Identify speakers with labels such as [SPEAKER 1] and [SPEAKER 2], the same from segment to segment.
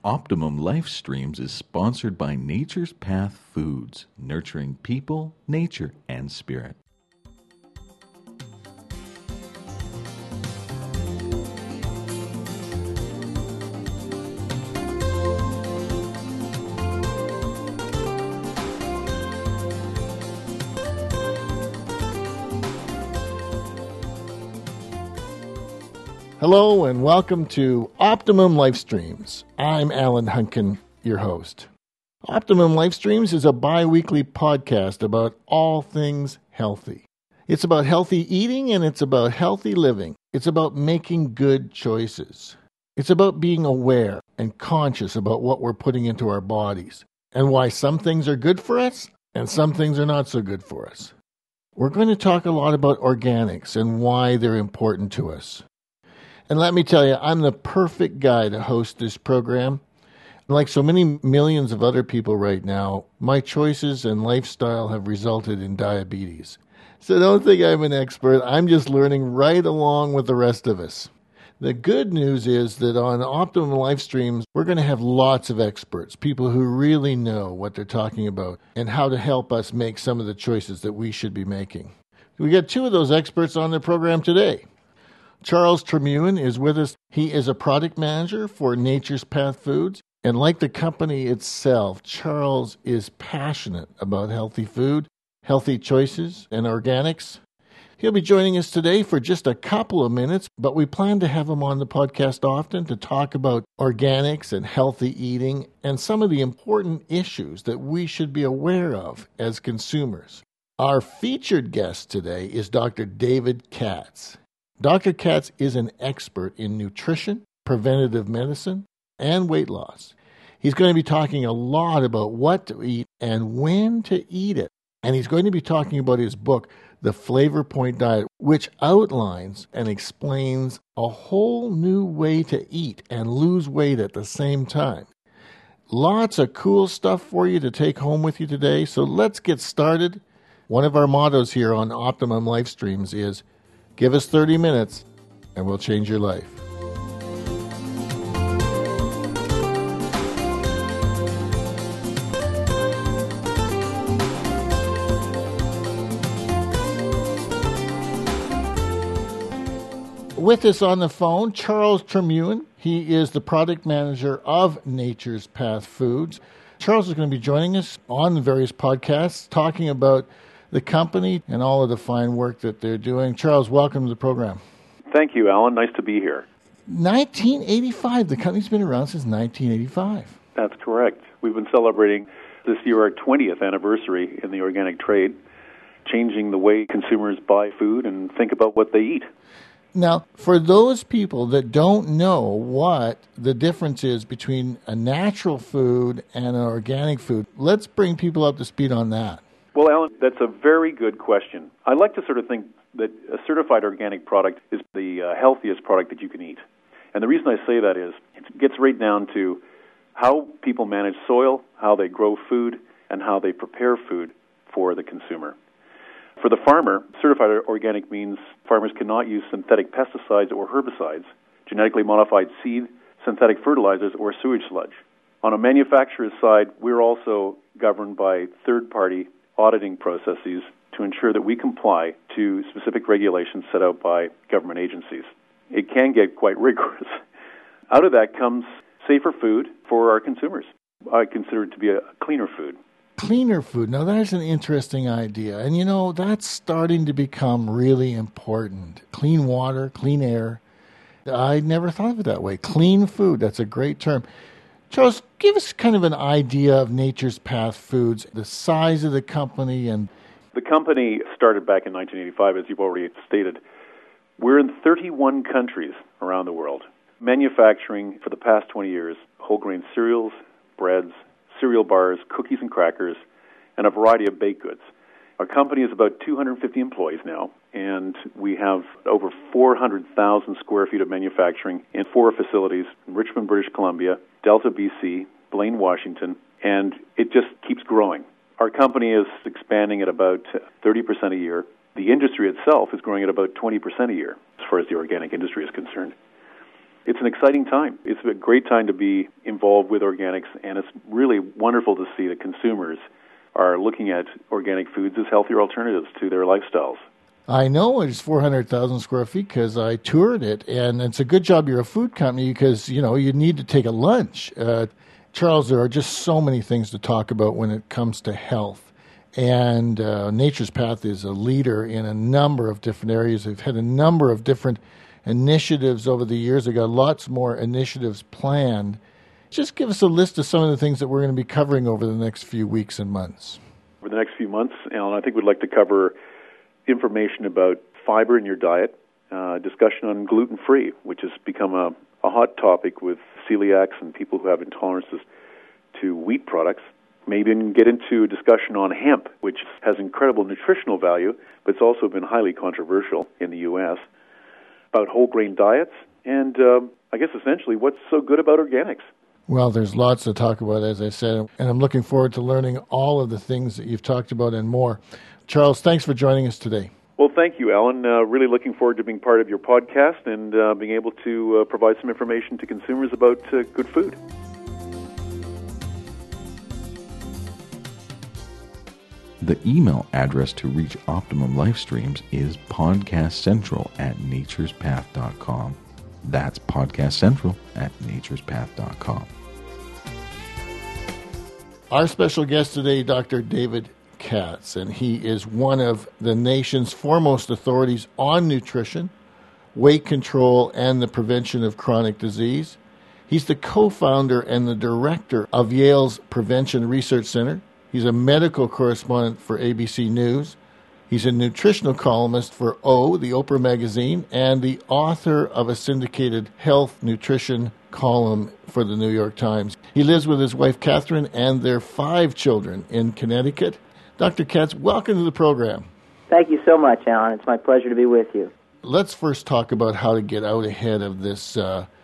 [SPEAKER 1] Optimum Life Streams is sponsored by Nature's Path Foods, nurturing people, nature, and spirit.
[SPEAKER 2] Hello and welcome to Optimum Life Streams. I'm Alan Hunkin, your host. Optimum Life Streams is a bi-weekly podcast about all things healthy. It's about healthy eating and it's about healthy living. It's about making good choices. It's about being aware and conscious about what we're putting into our bodies and why some things are good for us and some things are not so good for us. We're going to talk a lot about organics and why they're important to us. And let me tell you, I'm the perfect guy to host this program. Like so many millions of other people right now, my choices and lifestyle have resulted in diabetes. So don't think I'm an expert. I'm just learning right along with the rest of us. The good news is that on Optimum Life Streams, we're going to have lots of experts, people who really know what they're talking about and how to help us make some of the choices that we should be making. We got two of those experts on the program today. Charles Tremuen is with us. He is a product manager for Nature's Path Foods. And like the company itself, Charles is passionate about healthy food, healthy choices, and organics. He'll be joining us today for just a couple of minutes, but we plan to have him on the podcast often to talk about organics and healthy eating and some of the important issues that we should be aware of as consumers. Our featured guest today is Dr. David Katz. Dr. Katz is an expert in nutrition, preventative medicine, and weight loss. He's going to be talking a lot about what to eat and when to eat it. And he's going to be talking about his book, The Flavor Point Diet, which outlines and explains a whole new way to eat and lose weight at the same time. Lots of cool stuff for you to take home with you today. So let's get started. One of our mottos here on Optimum Life Streams is, give us 30 minutes and we'll change your life. With us on the phone, Charles Tremuen. He is the product manager of Nature's Path Foods. Charles is going to be joining us on the various podcasts talking about the company and all of the fine work that they're doing. Charles, welcome to the program.
[SPEAKER 3] Thank you, Alan. Nice to be here.
[SPEAKER 2] 1985. The company's been around since 1985.
[SPEAKER 3] That's correct. We've been celebrating this year our 20th anniversary in the organic trade, changing the way consumers buy food and think about what they eat.
[SPEAKER 2] Now, for those people that don't know what the difference is between a natural food and an organic food, let's bring people up to speed on that.
[SPEAKER 3] Well, Alan, that's a very good question. I like to sort of think that a certified organic product is the healthiest product that you can eat. And the reason I say that is it gets right down to how people manage soil, how they grow food, and how they prepare food for the consumer. For the farmer, certified organic means farmers cannot use synthetic pesticides or herbicides, genetically modified seed, synthetic fertilizers, or sewage sludge. On a manufacturer's side, we're also governed by third-party auditing processes to ensure that we comply to specific regulations set out by government agencies. It can get quite rigorous. Out of that comes safer food for our consumers. I consider it to be a cleaner food.
[SPEAKER 2] Cleaner food. Now, that's an interesting idea. And, you know, that's starting to become really important. Clean water, clean air. I never thought of it that way. Clean food. That's a great term. Charles, give us kind of an idea of Nature's Path Foods, the size of the company. And
[SPEAKER 3] the company started back in 1985, as you've already stated. We're in 31 countries around the world, manufacturing for the past 20 years whole grain cereals, breads, cereal bars, cookies and crackers, and a variety of baked goods. Our company is about 250 employees now, and we have over 400,000 square feet of manufacturing in 4 facilities in Richmond, British Columbia, Delta, BC, Blaine, Washington, and it just keeps growing. Our company is expanding at about 30% a year. The industry itself is growing at about 20% a year as far as the organic industry is concerned. It's an exciting time. It's a great time to be involved with organics, and it's really wonderful to see that consumers are looking at organic foods as healthier alternatives to their lifestyles.
[SPEAKER 2] I know it's 400,000 square feet because I toured it, and it's a good job you're a food company because, you need to take a lunch. Charles, there are just so many things to talk about when it comes to health, and Nature's Path is a leader in a number of different areas. They've had a number of different initiatives over the years. They've got lots more initiatives planned. Just give us a list of some of the things that we're going to be covering over the next few weeks and months.
[SPEAKER 3] Over the next few months, Alan, I think we'd like to cover information about fiber in your diet, discussion on gluten-free, which has become a hot topic with celiacs and people who have intolerances to wheat products. Maybe even get into a discussion on hemp, which has incredible nutritional value, but it's also been highly controversial in the U.S., about whole grain diets, and I guess essentially what's so good about organics.
[SPEAKER 2] Well, there's lots to talk about, as I said, and I'm looking forward to learning all of the things that you've talked about and more. Charles, thanks for joining us today.
[SPEAKER 3] Well, thank you, Alan. Really looking forward to being part of your podcast and being able to provide some information to consumers about good food.
[SPEAKER 1] The email address to reach Optimum Life Streams is podcastcentral@naturespath.com. That's podcastcentral@naturespath.com.
[SPEAKER 2] Our special guest today, Dr. David Katz, and he is one of the nation's foremost authorities on nutrition, weight control, and the prevention of chronic disease. He's the co-founder and the director of Yale's Prevention Research Center. He's a medical correspondent for ABC News. He's a nutritional columnist for the Oprah magazine, and the author of a syndicated health nutrition column for the New York Times. He lives with his wife, Catherine, and their 5 children in Connecticut. Dr. Katz, welcome to the program.
[SPEAKER 4] Thank you so much, Alan. It's my pleasure to be with you.
[SPEAKER 2] Let's first talk about how to get out ahead of this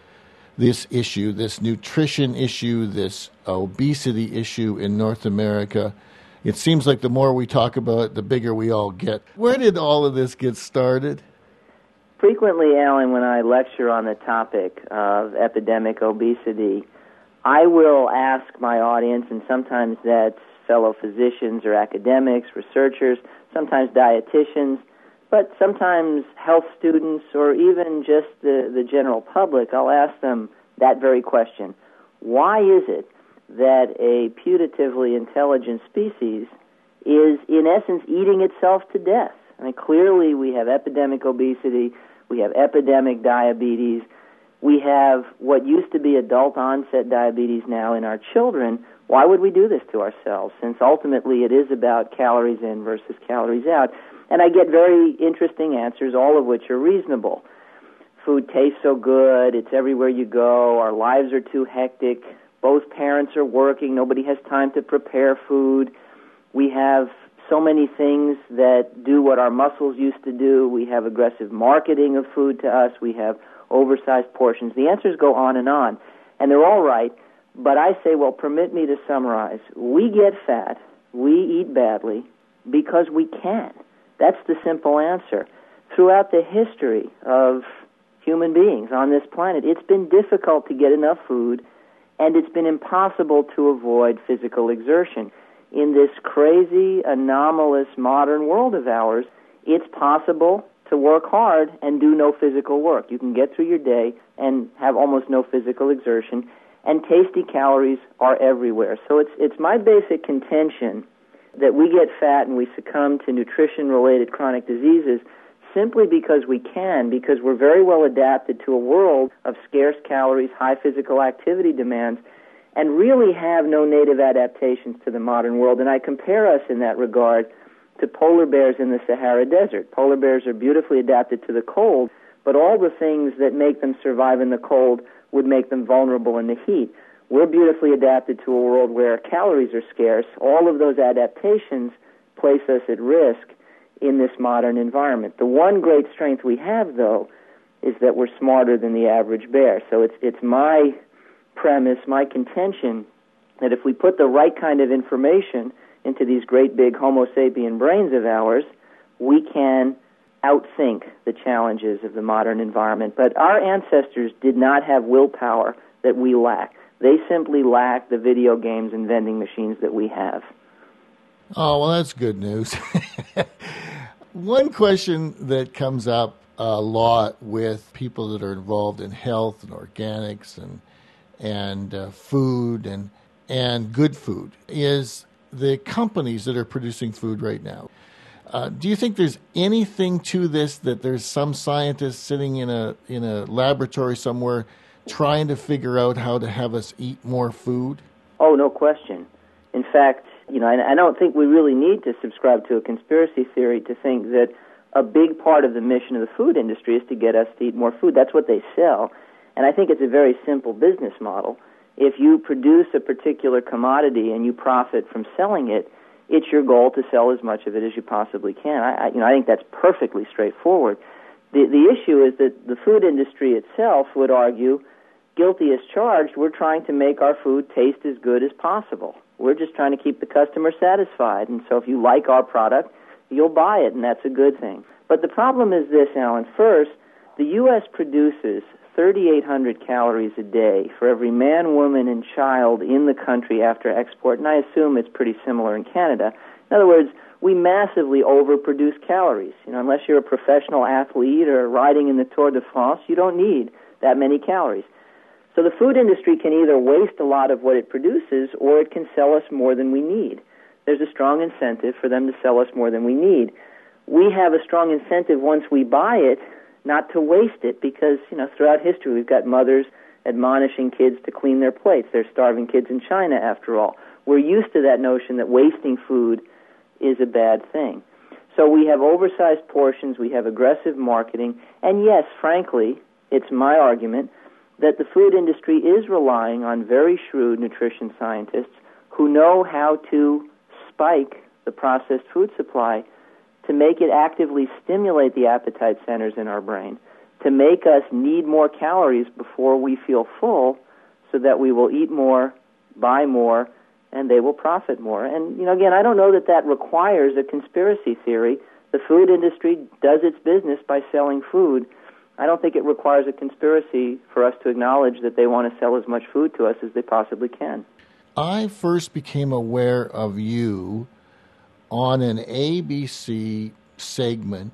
[SPEAKER 2] issue, this nutrition issue, this obesity issue in North America. It seems like the more we talk about it, the bigger we all get. Where did all of this get started?
[SPEAKER 4] Frequently, Alan, when I lecture on the topic of epidemic obesity, I will ask my audience, and sometimes that's fellow physicians or academics, researchers, sometimes dietitians, but sometimes health students or even just the general public, I'll ask them that very question. Why is it that a putatively intelligent species is, in essence, eating itself to death? I mean, clearly we have epidemic obesity, we have epidemic diabetes, we have what used to be adult-onset diabetes now in our children. Why would we do this to ourselves, since ultimately it is about calories in versus calories out? And I get very interesting answers, all of which are reasonable. Food tastes so good, it's everywhere you go, our lives are too hectic, both parents are working, nobody has time to prepare food, we have so many things that do what our muscles used to do, we have aggressive marketing of food to us, we have oversized portions. The answers go on, and they're all right, but I say, well, permit me to summarize. We get fat, we eat badly, because we can. That's the simple answer. Throughout the history of human beings on this planet, it's been difficult to get enough food, and it's been impossible to avoid physical exertion. In this crazy, anomalous modern world of ours, it's possible to work hard and do no physical work. You can get through your day and have almost no physical exertion, and tasty calories are everywhere. So it's my basic contention that we get fat and we succumb to nutrition-related chronic diseases simply because we can, because we're very well adapted to a world of scarce calories, high physical activity demands, and really have no native adaptations to the modern world. And I compare us in that regard to polar bears in the Sahara Desert. Polar bears are beautifully adapted to the cold, but all the things that make them survive in the cold would make them vulnerable in the heat. We're beautifully adapted to a world where calories are scarce. All of those adaptations place us at risk in this modern environment. The one great strength we have, though, is that we're smarter than the average bear. So it's my premise, my contention, that if we put the right kind of information into these great big Homo sapien brains of ours, we can outthink the challenges of the modern environment. But our ancestors did not have willpower that we lack. They simply lack the video games and vending machines that we have.
[SPEAKER 2] Oh, well, that's good news. One question that comes up a lot with people that are involved in health and organics and food and good food is the companies that are producing food right now. Do you think there's anything to this, that there's some scientist sitting in a laboratory somewhere trying to figure out how to have us eat more food?
[SPEAKER 4] Oh, no question. In fact, I don't think we really need to subscribe to a conspiracy theory to think that a big part of the mission of the food industry is to get us to eat more food. That's what they sell. And I think it's a very simple business model. If you produce a particular commodity and you profit from selling it, it's your goal to sell as much of it as you possibly can. I think that's perfectly straightforward. The issue is that the food industry itself would argue, guilty as charged, we're trying to make our food taste as good as possible. We're just trying to keep the customer satisfied. And so if you like our product, you'll buy it, and that's a good thing. But the problem is this, Alan. First, the U.S. produces 3,800 calories a day for every man, woman, and child in the country after export, and I assume it's pretty similar in Canada. In other words, we massively overproduce calories. Unless you're a professional athlete or riding in the Tour de France, you don't need that many calories. So the food industry can either waste a lot of what it produces, or it can sell us more than we need. There's a strong incentive for them to sell us more than we need. We have a strong incentive once we buy it not to waste it, because, throughout history we've got mothers admonishing kids to clean their plates. They're starving kids in China, after all. We're used to that notion that wasting food is a bad thing. So we have oversized portions, we have aggressive marketing, and yes, frankly, it's my argument that the food industry is relying on very shrewd nutrition scientists who know how to spike the processed food supply to make it actively stimulate the appetite centers in our brain, to make us need more calories before we feel full, so that we will eat more, buy more, and they will profit more. And, again, I don't know that requires a conspiracy theory. The food industry does its business by selling food. I don't think it requires a conspiracy for us to acknowledge that they want to sell as much food to us as they possibly can.
[SPEAKER 2] I first became aware of you on an ABC segment,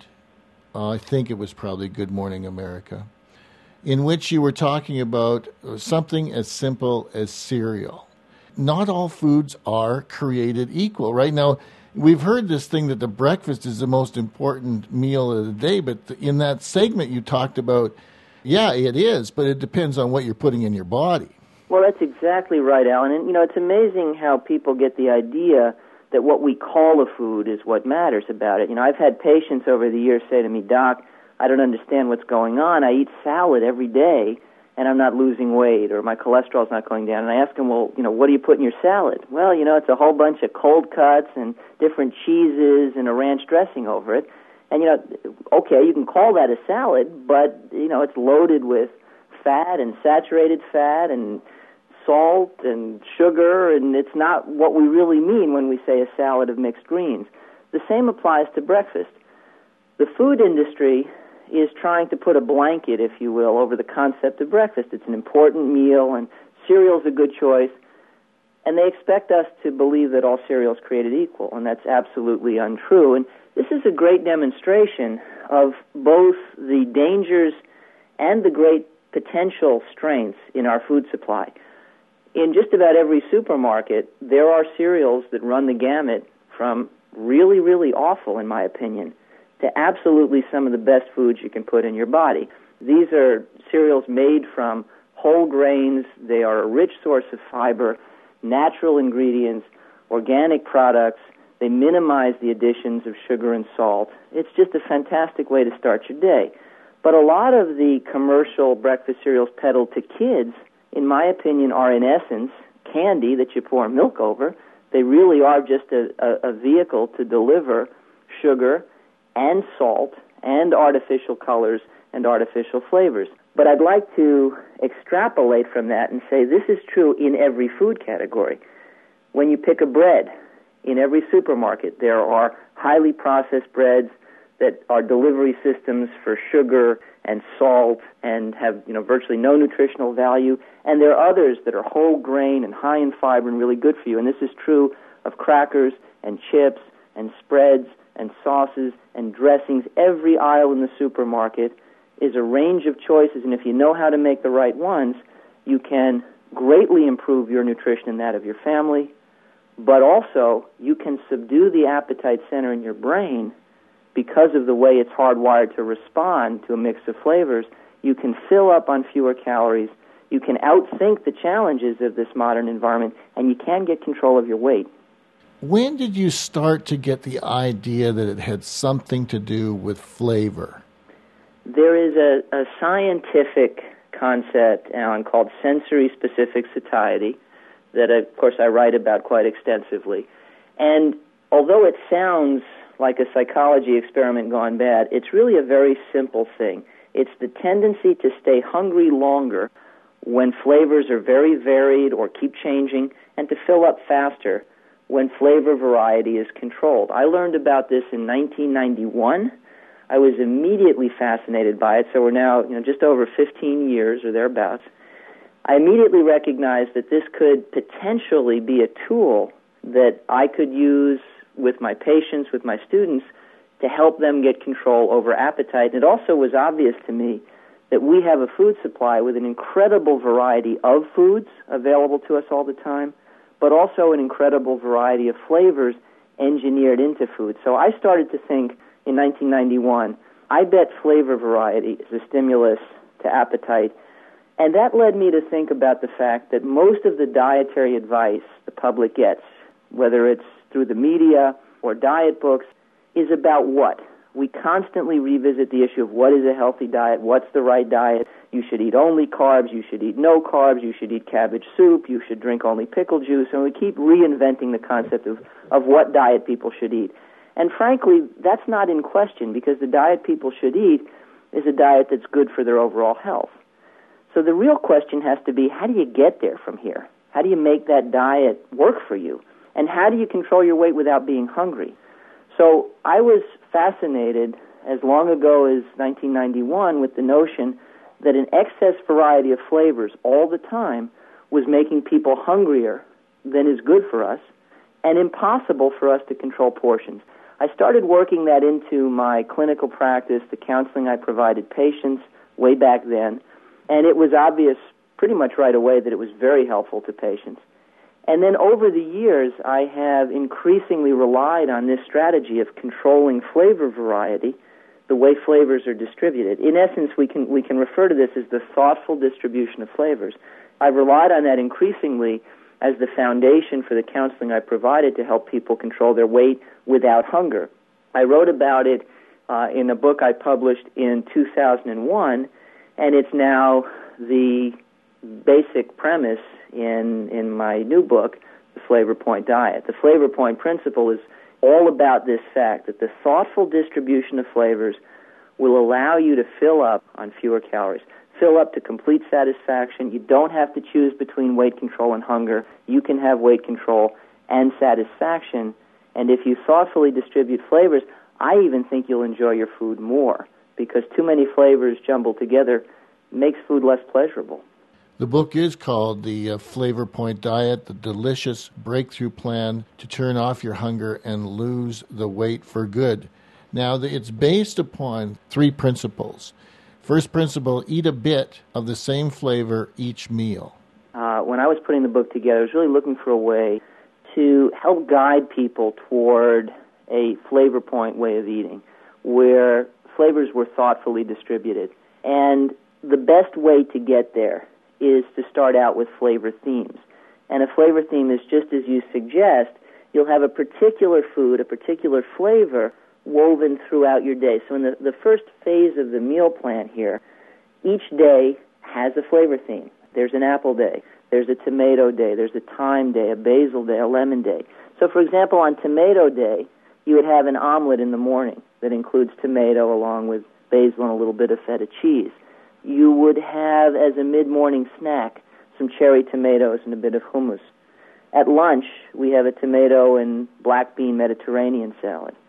[SPEAKER 2] I think it was probably Good Morning America, in which you were talking about something as simple as cereal. Not all foods are created equal. Right now, we've heard this thing that the breakfast is the most important meal of the day, but in that segment you talked about, yeah, it is, but it depends on what you're putting in your body.
[SPEAKER 4] Well, that's exactly right, Alan. And, it's amazing how people get the idea that what we call a food is what matters about it. I've had patients over the years say to me, Doc, I don't understand what's going on. I eat salad every day, and I'm not losing weight, or my cholesterol's not going down. And I ask them, well, what do you put in your salad? Well, it's a whole bunch of cold cuts and different cheeses and a ranch dressing over it. And, okay, you can call that a salad, but, it's loaded with fat and saturated fat and salt and sugar, and it's not what we really mean when we say a salad of mixed greens. The same applies to breakfast. The food industry is trying to put a blanket, if you will, over the concept of breakfast. It's an important meal, and cereal's a good choice, and they expect us to believe that all cereal is created equal, and that's absolutely untrue. And this is a great demonstration of both the dangers and the great potential strengths in our food supply. In just about every supermarket, there are cereals that run the gamut from really, really awful, in my opinion, to absolutely some of the best foods you can put in your body. These are cereals made from whole grains. They are a rich source of fiber, natural ingredients, organic products. They minimize the additions of sugar and salt. It's just a fantastic way to start your day. But a lot of the commercial breakfast cereals peddled to kids, in my opinion, are in essence candy that you pour milk over. They really are just a vehicle to deliver sugar and salt and artificial colors and artificial flavors. But I'd like to extrapolate from that and say this is true in every food category. When you pick a bread, in every supermarket, there are highly processed breads that are delivery systems for sugar and salt and have virtually no nutritional value, and there are others that are whole grain and high in fiber and really good for you. And this is true of crackers and chips and spreads and sauces and dressings. Every aisle in the supermarket is a range of choices, and if you know how to make the right ones, you can greatly improve your nutrition and that of your family, but also you can subdue the appetite center in your brain because of the way it's hardwired to respond to a mix of flavors. You can fill up on fewer calories, you can outthink the challenges of this modern environment, and you can get control of your weight.
[SPEAKER 2] When did you start to get the idea that it had something to do with flavor?
[SPEAKER 4] There is a scientific concept, Alan, called sensory-specific satiety that, of course, I write about quite extensively. And although it sounds like a psychology experiment gone bad, it's really a very simple thing. It's the tendency to stay hungry longer when flavors are very varied or keep changing, and to fill up faster when flavor variety is controlled. I learned about this in 1991. I was immediately fascinated by it, so we're now just over 15 years or thereabouts. I immediately recognized that this could potentially be a tool that I could use with my patients, with my students, to help them get control over appetite. And it also was obvious to me that we have a food supply with an incredible variety of foods available to us all the time, but also an incredible variety of flavors engineered into food. So I started to think in 1991, I bet flavor variety is a stimulus to appetite. And that led me to think about the fact that most of the dietary advice the public gets, whether it's through the media or diet books, is about what? We constantly revisit the issue of what is a healthy diet, what's the right diet. You should eat only carbs, you should eat no carbs, you should eat cabbage soup, you should drink only pickle juice, and we keep reinventing the concept of what diet people should eat. And frankly, that's not in question, because the diet people should eat is a diet that's good for their overall health. So the real question has to be, how do you get there from here? How do you make that diet work for you? And how do you control your weight without being hungry? So I was fascinated as long ago as 1991 with the notion that an excess variety of flavors all the time was making people hungrier than is good for us and impossible for us to control portions. I started working that into my clinical practice, the counseling I provided patients way back then, and it was obvious pretty much right away that it was very helpful to patients. And then over the years, I have increasingly relied on this strategy of controlling flavor variety, the way flavors are distributed. In essence, we can refer to this as the thoughtful distribution of flavors. I've relied on that increasingly as the foundation for the counseling I provided to help people control their weight without hunger. I wrote about it in a book I published in 2001, and it's now the basic premise in my new book, The Flavor Point Diet. The Flavor Point principle is all about this fact that the thoughtful distribution of flavors will allow you to fill up on fewer calories, fill up to complete satisfaction. You don't have to choose between weight control and hunger. You can have weight control and satisfaction. And if you thoughtfully distribute flavors, I even think you'll enjoy your food more, because too many flavors jumbled together makes food less pleasurable.
[SPEAKER 2] The book is called The Flavor Point Diet, the delicious breakthrough plan to turn off your hunger and lose the weight for good. Now, it's based upon 3 principles. First principle, eat a bit of the same flavor each meal.
[SPEAKER 4] When I was putting the book together, I was really looking for a way to help guide people toward a flavor point way of eating, where flavors were thoughtfully distributed. And the best way to get there is to start out with flavor themes. And a flavor theme is just as you suggest. You'll have a particular food, a particular flavor woven throughout your day. So in the first phase of the meal plan here, each day has a flavor theme. There's an apple day, there's a tomato day, there's a thyme day, a basil day, a lemon day. So for example, on tomato day, you would have an omelet in the morning that includes tomato along with basil and a little bit of feta cheese. You would have, as a mid-morning snack, some cherry tomatoes and a bit of hummus. At lunch, we have a tomato and black bean Mediterranean salad.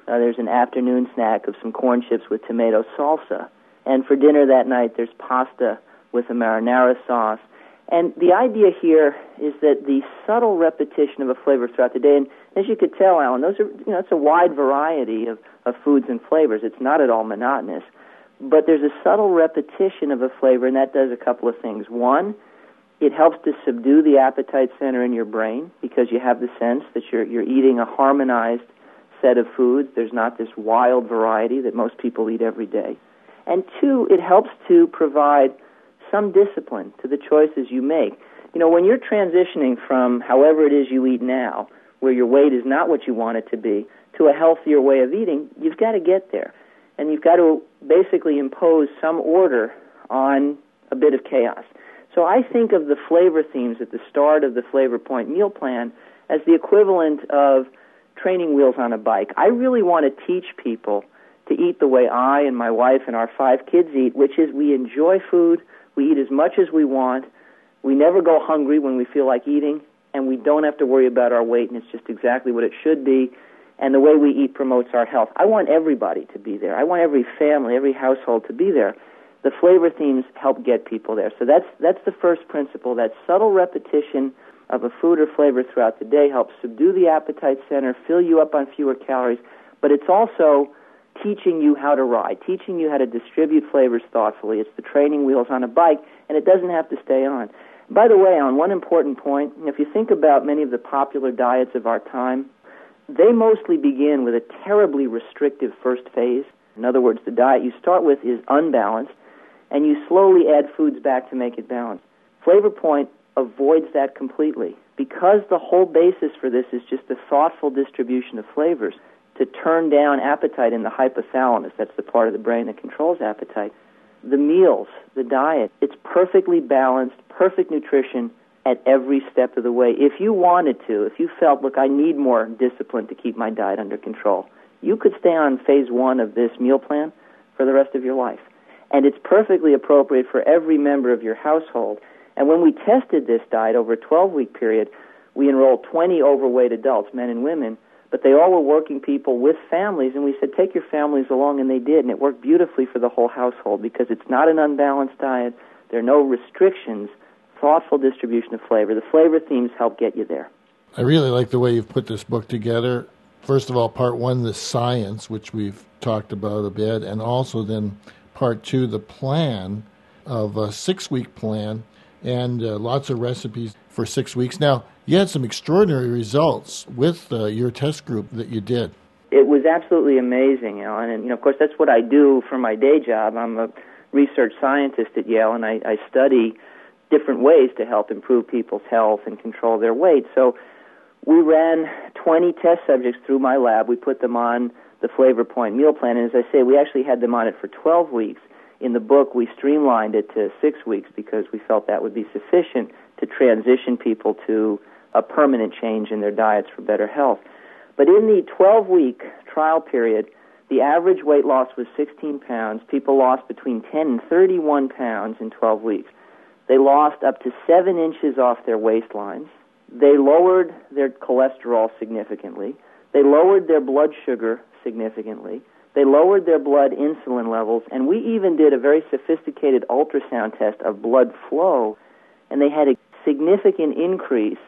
[SPEAKER 4] there's an afternoon snack of some corn chips with tomato salsa. And for dinner that night, there's pasta with a marinara sauce. And the idea here is that the subtle repetition of a flavor throughout the day, and as you could tell, Alan, those are, it's a wide variety of foods and flavors. It's not at all monotonous. But there's a subtle repetition of a flavor, and that does a couple of things. One, it helps to subdue the appetite center in your brain because you have the sense that you're eating a harmonized set of foods. There's not this wild variety that most people eat every day. And two, it helps to provide some discipline to the choices you make. When you're transitioning from however it is you eat now, where your weight is not what you want it to be, to a healthier way of eating, you've got to get there. And you've got to basically impose some order on a bit of chaos. So I think of the flavor themes at the start of the Flavor Point meal plan as the equivalent of training wheels on a bike. I really want to teach people to eat the way I and my wife and our 5 kids eat, which is we enjoy food, we eat as much as we want, we never go hungry when we feel like eating, and we don't have to worry about our weight, and it's just exactly what it should be, and the way we eat promotes our health. I want everybody to be there. I want every family, every household to be there. The flavor themes help get people there. So that's the first principle. That subtle repetition of a food or flavor throughout the day helps subdue the appetite center, fill you up on fewer calories, but it's also teaching you how to ride, teaching you how to distribute flavors thoughtfully. It's the training wheels on a bike, and it doesn't have to stay on. By the way, on one important point, if you think about many of the popular diets of our time, they mostly begin with a terribly restrictive first phase. In other words, the diet you start with is unbalanced, and you slowly add foods back to make it balanced. Flavor Point avoids that completely. Because the whole basis for this is just a thoughtful distribution of flavors to turn down appetite in the hypothalamus, that's the part of the brain that controls appetite. The meals, the diet, it's perfectly balanced, perfect nutrition at every step of the way. If you wanted to, if you felt, look, I need more discipline to keep my diet under control, you could stay on phase 1 of this meal plan for the rest of your life. And it's perfectly appropriate for every member of your household. And when we tested this diet over a 12-week period, we enrolled 20 overweight adults, men and women, but they all were working people with families, and we said, take your families along, and they did, and it worked beautifully for the whole household because it's not an unbalanced diet. There are no restrictions, thoughtful distribution of flavor. The flavor themes help get you there.
[SPEAKER 2] I really like the way you've put this book together. First of all, part 1, the science, which we've talked about a bit, and also then part 2, the plan of a 6-week plan, and lots of recipes for 6 weeks. Now, you had some extraordinary results with your test group that you did.
[SPEAKER 4] It was absolutely amazing, Alan. And, of course, that's what I do for my day job. I'm a research scientist at Yale, and I study different ways to help improve people's health and control their weight. So we ran 20 test subjects through my lab. We put them on the Flavor Point meal plan. And as I say, we actually had them on it for 12 weeks. In the book, we streamlined it to 6 weeks because we felt that would be sufficient to transition people to a permanent change in their diets for better health. But in the 12-week trial period, the average weight loss was 16 pounds. People lost between 10 and 31 pounds in 12 weeks. They lost up to 7 inches off their waistlines. They lowered their cholesterol significantly. They lowered their blood sugar significantly. They lowered their blood insulin levels, and we even did a very sophisticated ultrasound test of blood flow, and they had a significant increase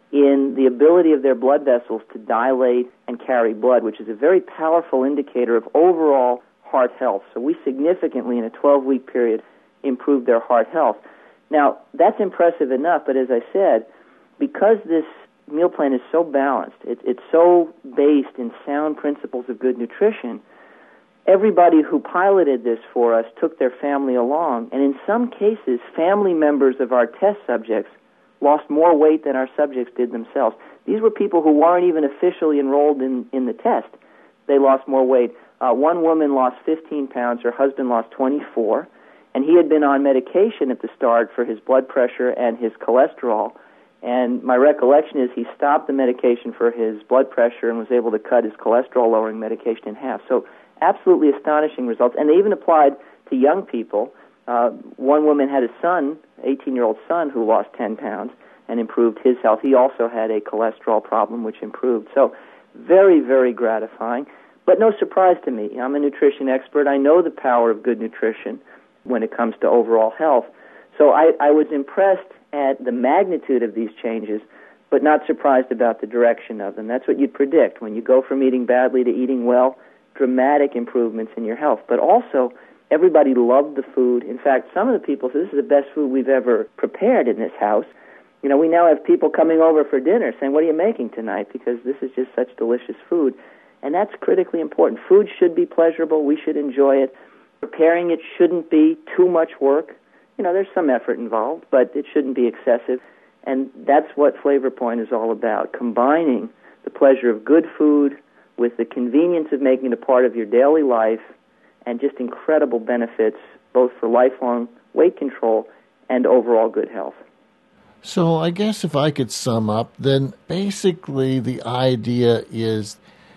[SPEAKER 4] in the ability of their blood vessels to dilate and carry blood, which is a very powerful indicator of overall heart health. So we significantly, in a 12-week period, improved their heart health. Now, that's impressive enough, but as I said, because this meal plan is so balanced, it's so based in sound principles of good nutrition, everybody who piloted this for us took their family along, and in some cases, family members of our test subjects lost more weight than our subjects did themselves. These were people who weren't even officially enrolled in the test. They lost more weight. One woman lost 15 pounds. Her husband lost 24, and he had been on medication at the start for his blood pressure and his cholesterol. And my recollection is he stopped the medication for his blood pressure and was able to cut his cholesterol-lowering medication in half. So absolutely astonishing results. And they even applied to young people. One woman had a son, 18-year-old son, who lost 10 pounds and improved his health. He also had a cholesterol problem, which improved. So very, very gratifying. But no surprise to me. I'm a nutrition expert. I know the power of good nutrition when it comes to overall health. So I was impressed at the magnitude of these changes, but not surprised about the direction of them. That's what you'd predict. When you go from eating badly to eating well, dramatic improvements in your health. But also, everybody loved the food. In fact, some of the people said, this is the best food we've ever prepared in this house. You know, we now have people coming over for dinner saying, what are you making tonight? Because this is just such delicious food. And that's critically important. Food should be pleasurable. We should enjoy it. Preparing it shouldn't be too much work. You know, there's some effort involved, but it shouldn't be excessive. And that's what Flavor Point is all about, combining the pleasure of good food with the convenience of making it a part of your daily life and just incredible benefits both for lifelong weight control and overall good health.
[SPEAKER 2] So I guess if I could sum up, then basically the idea is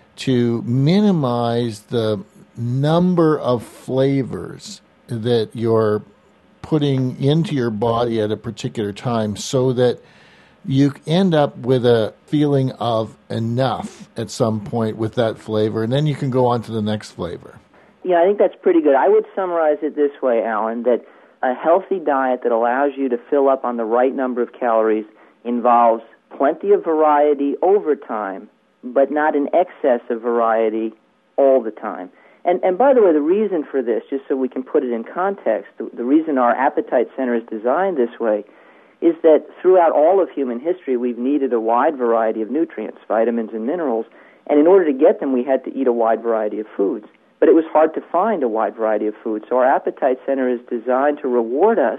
[SPEAKER 2] to minimize the number of flavors that you're putting into your body at a particular time so that you end up with a feeling of enough at some point with that flavor, and then you can go on to the next flavor.
[SPEAKER 4] Yeah, I think that's pretty good. I would summarize it this way, Alan, that a healthy diet that allows you to fill up on the right number of calories involves plenty of variety over time, but not an excess of variety all the time. And by the way, the reason for this, just so we can put it in context, the reason our appetite center is designed this way is that throughout all of human history, we've needed a wide variety of nutrients, vitamins and minerals, and in order to get them, we had to eat a wide variety of foods. But it was hard to find a wide variety of foods, so our appetite center is designed to reward us,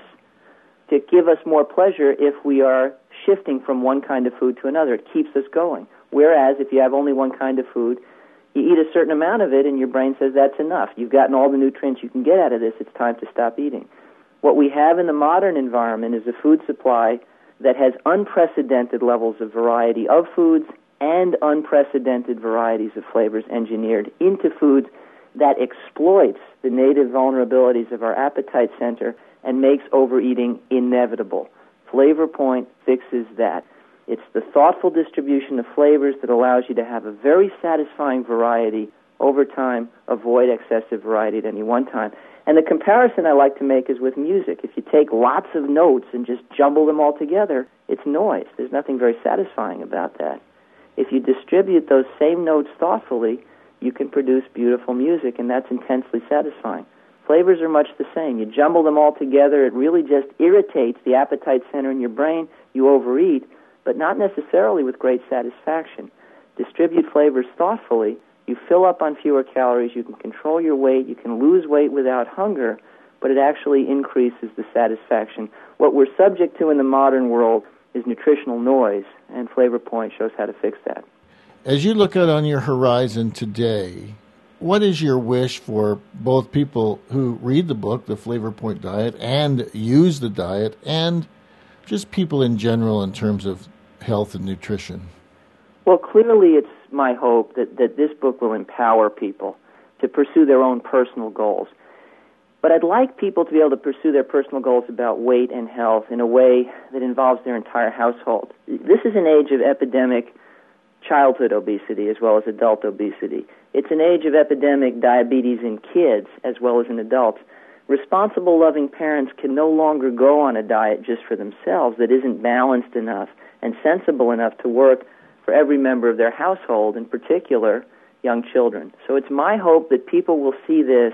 [SPEAKER 4] to give us more pleasure if we are shifting from one kind of food to another. It keeps us going. Whereas if you have only one kind of food, you eat a certain amount of it and your brain says that's enough. You've gotten all the nutrients you can get out of this. It's time to stop eating. What we have in the modern environment is a food supply that has unprecedented levels of variety of foods and unprecedented varieties of flavors engineered into foods that exploits the native vulnerabilities of our appetite center and makes overeating inevitable. Flavor Point fixes that. It's the thoughtful distribution of flavors that allows you to have a very satisfying variety over time, avoid excessive variety at any one time. And the comparison I like to make is with music. If you take lots of notes and just jumble them all together, it's noise. There's nothing very satisfying about that. If you distribute those same notes thoughtfully, you can produce beautiful music, and that's intensely satisfying. Flavors are much the same. You jumble them all together, it really just irritates the appetite center in your brain. You overeat, but not necessarily with great satisfaction. Distribute flavors thoughtfully. You fill up on fewer calories. You can control your weight. You can lose weight without hunger, but it actually increases the satisfaction. What we're subject to in the modern world is nutritional noise, and Flavor Point shows how to fix that.
[SPEAKER 2] As you look out on your horizon today, what is your wish for both people who read the book, The Flavor Point Diet, and use the diet, and just people in general in terms of health and nutrition?
[SPEAKER 4] Well, clearly it's my hope that this book will empower people to pursue their own personal goals. But I'd like people to be able to pursue their personal goals about weight and health in a way that involves their entire household. This is an age of epidemic childhood obesity as well as adult obesity. It's an age of epidemic diabetes in kids as well as in adults. Responsible, loving parents can no longer go on a diet just for themselves that isn't balanced enough and sensible enough to work for every member of their household, in particular young children. So it's my hope that people will see this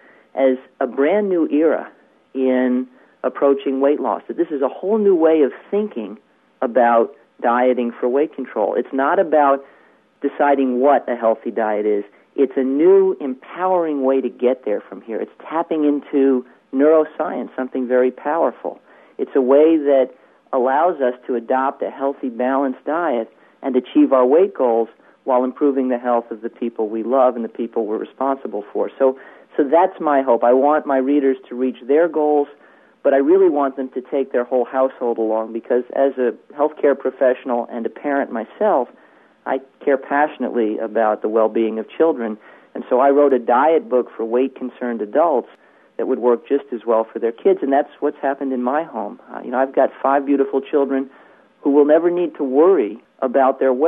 [SPEAKER 4] as a brand new era in approaching weight loss, that this is a whole new way of thinking about dieting for weight control. It's not about deciding what a healthy diet is. It's a new, empowering way to get there from here. It's tapping into neuroscience, something very powerful. It's a way that allows us to adopt a healthy, balanced diet and achieve our weight goals while improving the health of the people we love and the people we're responsible for. So that's my hope. I want my readers to reach their goals, but I really want them to take their whole household along because as a healthcare professional and a parent myself, I care passionately about the well-being of children. And so I wrote a diet book for weight-concerned adults that would work just as well for their kids, and that's what's happened in my home. I've got 5 beautiful children who will never need to worry about their weight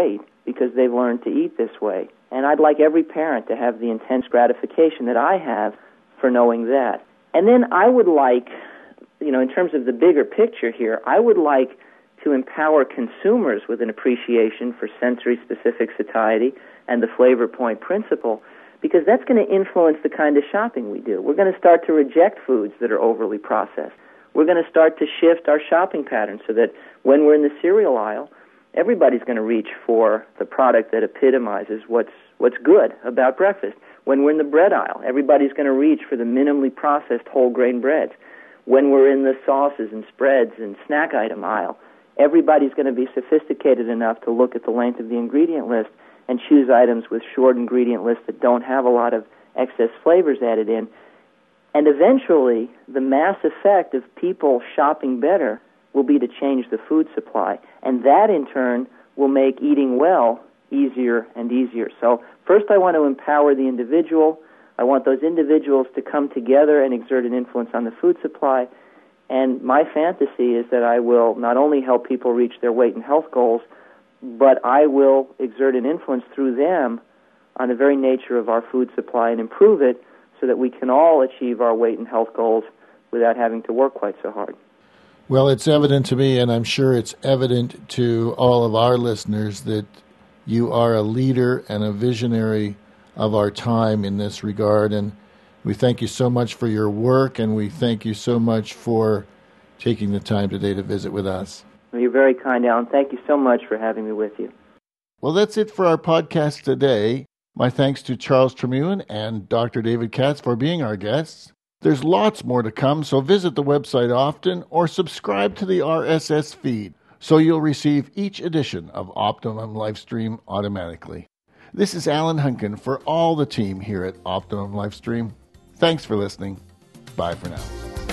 [SPEAKER 4] because they've learned to eat this way. And I'd like every parent to have the intense gratification that I have for knowing that. And then I would like, in terms of the bigger picture here, I would like to empower consumers with an appreciation for sensory-specific satiety and the flavor point principle, because that's going to influence the kind of shopping we do. We're going to start to reject foods that are overly processed. We're going to start to shift our shopping patterns so that when we're in the cereal aisle, everybody's going to reach for the product that epitomizes what's good about breakfast. When we're in the bread aisle, everybody's going to reach for the minimally processed whole grain breads. When we're in the sauces and spreads and snack item aisle, everybody's going to be sophisticated enough to look at the length of the ingredient list and choose items with short ingredient lists that don't have a lot of excess flavors added in. And eventually, the mass effect of people shopping better will be to change the food supply. And that, in turn, will make eating well easier and easier. So first I want to empower the individual. I want those individuals to come together and exert an influence on the food supply. And my fantasy is that I will not only help people reach their weight and health goals, but I will exert an influence through them on the very nature of our food supply and improve it so that we can all achieve our weight and health goals without having to work quite so hard.
[SPEAKER 2] Well, it's evident to me, and I'm sure it's evident to all of our listeners, that you are a leader and a visionary of our time in this regard. And we thank you so much for your work, and we thank you so much for taking the time today to visit with us.
[SPEAKER 4] Well, you're very kind, Alan. Thank you so much for having me with you.
[SPEAKER 2] Well, that's it for our podcast today. My thanks to Charles Tremulin and Dr. David Katz for being our guests. There's lots more to come, so visit the website often or subscribe to the RSS feed so you'll receive each edition of Optimum Lifestream automatically. This is Alan Hunkin for all the team here at Optimum Lifestream. Thanks for listening. Bye for now.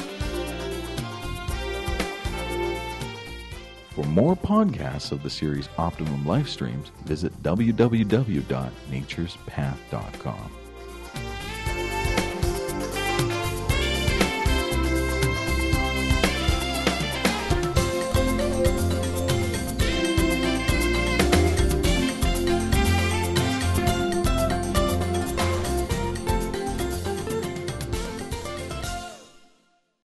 [SPEAKER 1] For more podcasts of the series Optimum Lifestreams, visit www.naturespath.com.